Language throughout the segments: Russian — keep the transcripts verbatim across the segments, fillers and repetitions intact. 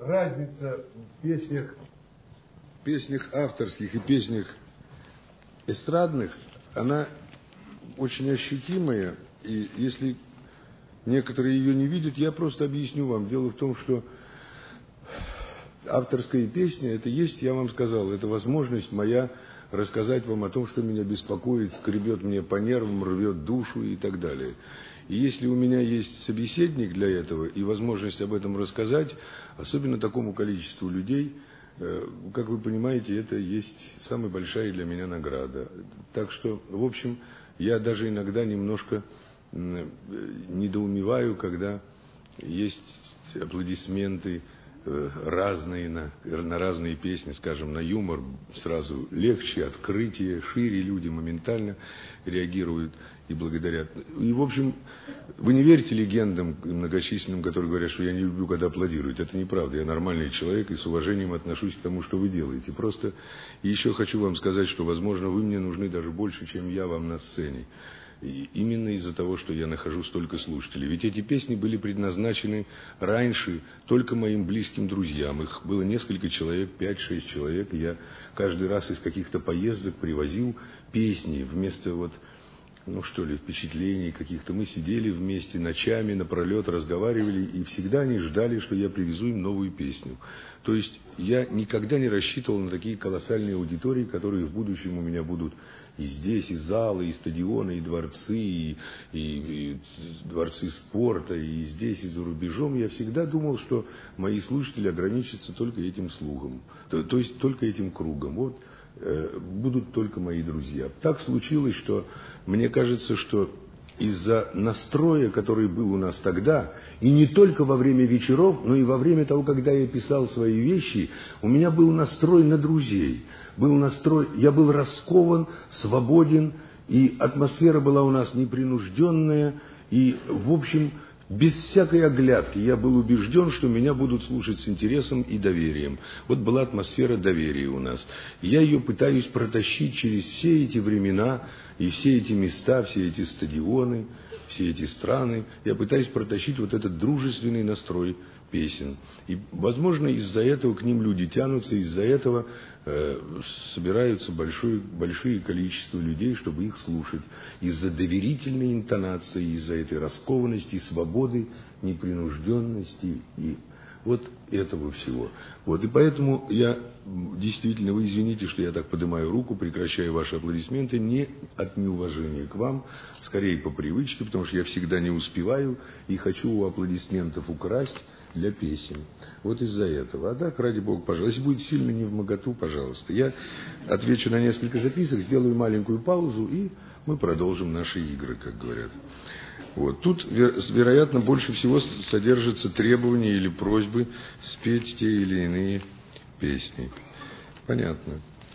разница в песнях, песнях авторских и песнях эстрадных, она очень ощутимая. И если некоторые ее не видят, я просто объясню вам. Дело в том, что авторская песня, это есть, я вам сказал, это возможность моя рассказать вам о том, что меня беспокоит, скребет мне по нервам, рвет душу и так далее. И если у меня есть собеседник для этого и возможность об этом рассказать, особенно такому количеству людей, как вы понимаете, это есть самая большая для меня награда. Так что, в общем, я даже иногда немножко недоумеваю, когда есть аплодисменты разные на, на разные песни, скажем, на юмор сразу легче, открытие, шире, люди моментально реагируют и благодарят. И, в общем, вы не верите легендам многочисленным, которые говорят, что я не люблю, когда аплодируют. Это неправда. Я нормальный человек и с уважением отношусь к тому, что вы делаете. Просто и еще хочу вам сказать, что, возможно, вы мне нужны даже больше, чем я вам на сцене. И именно из-за того, что я нахожу столько слушателей. Ведь эти песни были предназначены раньше только моим близким друзьям. Их было несколько человек, пять-шесть человек. И я каждый раз из каких-то поездок привозил песни вместо вот, ну что ли, впечатлений каких-то. Мы сидели вместе ночами напролет, разговаривали, и всегда они ждали, что я привезу им новую песню. То есть я никогда не рассчитывал на такие колоссальные аудитории, которые в будущем у меня будут и здесь, и залы, и стадионы, и дворцы, и, и, и дворцы спорта, и здесь, и за рубежом. Я всегда думал, что мои слушатели ограничатся только этим слухом, то, то есть только этим кругом. Вот э, будут только мои друзья. Так случилось, что мне кажется, что из-за настроя, который был у нас тогда, и не только во время вечеров, но и во время того, когда я писал свои вещи, у меня был настрой на друзей. Был настрой, я был раскован, свободен, и атмосфера была у нас непринужденная, и, в общем, без всякой оглядки я был убежден, что меня будут слушать с интересом и доверием. Вот была атмосфера доверия у нас. Я ее пытаюсь протащить через все эти времена, и все эти места, все эти стадионы, все эти страны. Я пытаюсь протащить вот этот дружественный настрой песен. И, возможно, из-за этого к ним люди тянутся, из-за этого э, собираются большое, большие количество людей, чтобы их слушать. Из-за доверительной интонации, из-за этой раскованности, свободы, непринужденности и вот этого всего. Вот. И поэтому я, действительно, вы извините, что я так поднимаю руку, прекращаю ваши аплодисменты, не от неуважения к вам, скорее по привычке, потому что я всегда не успеваю и хочу у аплодисментов украсть для песен. Вот из-за этого. А так, ради бога, пожалуйста, если будет сильно невмоготу, пожалуйста. Я отвечу на несколько записок, сделаю маленькую паузу, и мы продолжим наши игры, как говорят. Вот. Тут, вероятно, больше всего содержатся требования или просьбы спеть те или иные песни. Понятно.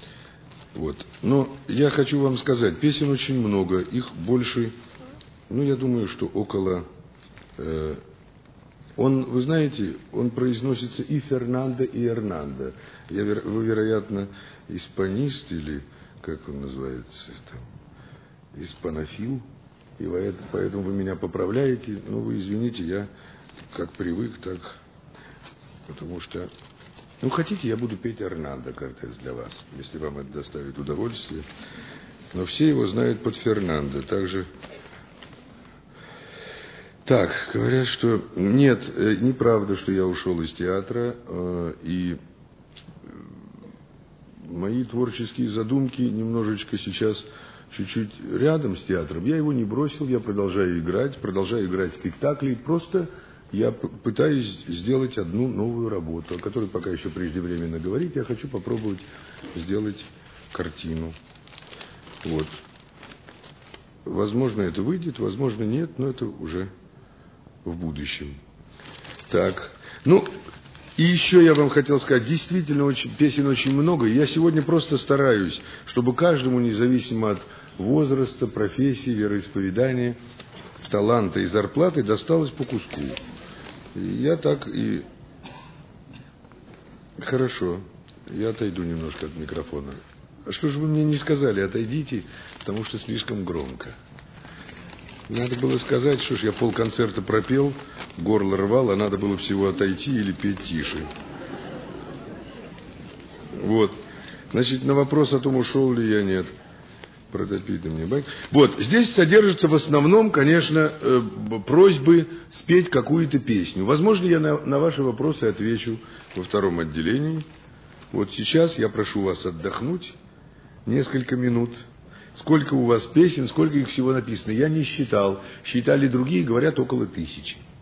Вот. Но я хочу вам сказать, песен очень много, их больше, ну, я думаю, что около... Э, он, вы знаете, он произносится и Фернандо, и Эрнандо. Я, вы, вероятно, испанист или, как он называется, там, испанофил. И поэтому вы меня поправляете. Ну, вы извините, я как привык, так... Потому что... Ну, хотите, я буду петь Эрнандо Кортес для вас, если вам это доставит удовольствие. Но все его знают под Фернандо. Также... Так, говорят, что... Нет, неправда, что я ушел из театра. И мои творческие задумки немножечко сейчас... чуть-чуть рядом с театром. Я его не бросил, я продолжаю играть, продолжаю играть спектакли. Просто я пытаюсь сделать одну новую работу, о которой пока еще преждевременно говорить. Я хочу попробовать сделать картину. Вот. Возможно, это выйдет, возможно, нет, но это уже в будущем. Так. Ну, и еще я вам хотел сказать, действительно, очень, песен очень много. И я сегодня просто стараюсь, чтобы каждому, независимо от возраста, профессии, вероисповедания, таланта и зарплаты, досталось по куску. И я так и... Хорошо, я отойду немножко от микрофона. А что же вы мне не сказали, отойдите, потому что слишком громко. Надо было сказать, что ж я полконцерта пропел, горло рвал, а надо было всего отойти или петь тише. Вот. Значит, на вопрос о том, ушел ли я, нет. Протопить мне байк. Вот, здесь содержатся в основном, конечно, э, просьбы спеть какую-то песню. Возможно, я на, на ваши вопросы отвечу во втором отделении. Вот сейчас я прошу вас отдохнуть несколько минут. Сколько у вас песен, сколько их всего написано, я не считал. Считали другие, говорят, около тысячи.